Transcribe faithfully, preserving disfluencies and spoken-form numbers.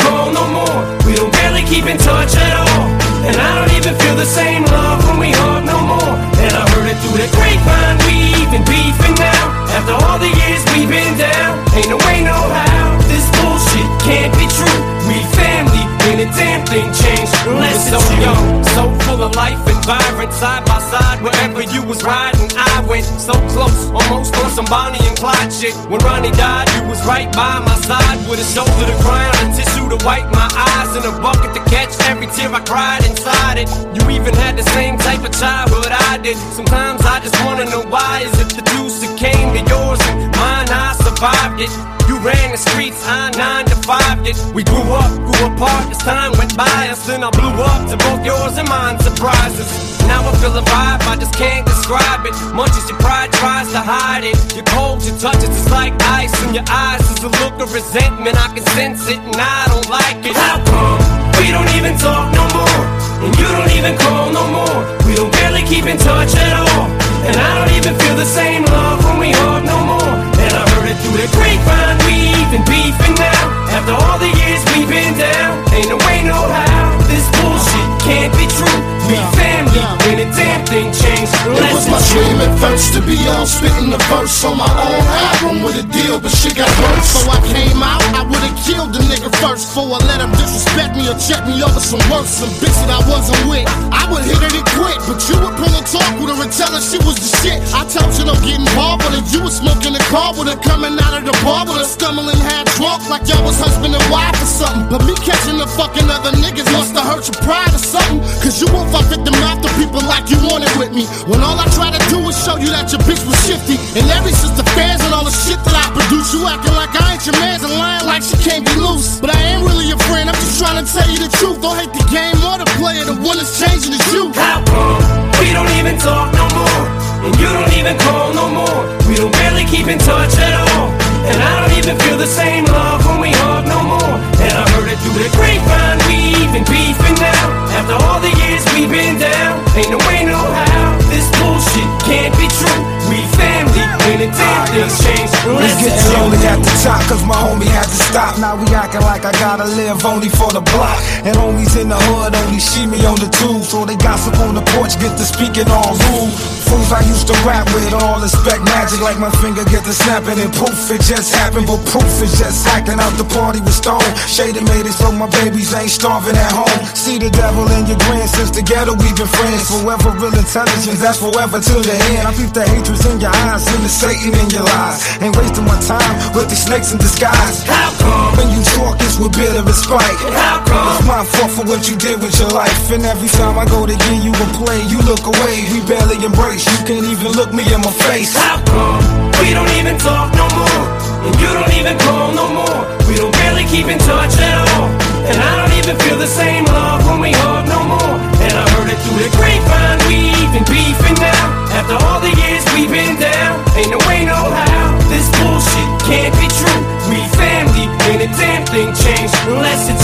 call no more. We don't barely keep in touch at all. And I don't even feel the same love when we hug no more. And I heard it through the grapevine, we even beefing now. After all the years we've been down, ain't no way, no how. This bullshit can't be true. We family, ain't a damn thing changed unless it's so young, so full of life and vibrant, side by side wherever you was riding. I went so close, almost on some Bonnie and Clyde shit. When Ronnie died, you was right by my side with a shoulder to cry on, a tissue to wipe my eyes, and a bucket to catch every tear I cried inside it. You even had the same type of childhood I did. Sometimes I just wanna know why. Is it the deuce that came to yours and mine? I survived it. You ran the streets, I nine to five it. We grew up, grew apart as time went by us. Then I blew up to both yours and mine surprises. Now I feel a vibe, I just can't describe it. Much as your pride tries to hide it, your cold, your touches, it's like ice in your eyes. There's a look of resentment, I can sense it and I don't like it. How come we don't even talk no more? And you don't even call no more. We don't barely keep in touch at all. And I don't even feel the same love when we hug no more. And I heard it through the grapevine, we even beefing now. After all the years we've been down, ain't no way, no how. This bullshit can't be true. We family, ain't a damn thing changed. It was my dream at first to be on spitting the verse on my own album with a deal, but shit got worse. So I came out, I would've killed the nigga first. Before I let him disrespect me or check me over some worse. Some bitch that I wasn't with, I would hit it and quit. But you would pull a talk with her and tell her she was the shit. I told you don't get involved with her. You was smoking the car with her, coming out of the bar with her, stumbling half drunk like y'all was husband and wife or something. But me catching the fucking other niggas musta hurt your pride or something. Cause you won't fuck at the mouth to people like you wanted with me. When all I try to do is show you that your bitch was shifty. And every sister fans and all the shit that I produce, you acting like I ain't your man's and lying like she can't be loose. But I ain't really your friend, I'm just trying to tell you the truth. Don't hate the game or the player, the one that's changing is you. How come we don't even talk no more? And you don't even call no more. We don't barely keep in touch at all. And I don't even feel the same love when we hug no more. And I heard it through the grapevine, we even beefing now. After all the years we've been down, ain't no way, no how. This bullshit can't be true. We family, ain't a damn thing changed unless it's it's only at the top, cause my homie had to stop. Now we acting like I gotta live only for the block. And homies in the hood only see me on the tube. So they gossip on the porch, get to speaking all rude. Fools I used to rap with, all expect magic. Like my finger get to snapping and poof, it just happened. But proof is just acting out the party with Stone. Shady made it so my babies ain't starving at home. See the devil in your grand, since together we've been friends. Forever real intelligence, that's forever till the end. I peep the hatred in your eyes and the Satan in your lies. Ain't wasting my time with these snakes in disguise. How come when you talk it's with bitter and spite? How come it's my fault for what you did with your life? And every time I go to give you a play, you look away. We barely embrace, you can't even look me in my face. How come we don't even talk no more? And you don't even call no more. We don't barely keep in touch at all. And I don't even feel the same love when we hug no more. And I heard it through the grapevine, we even beefing now. After all the years we've been down, ain't no way, no how. This bullshit can't be true. We family, ain't a damn thing changed unless it's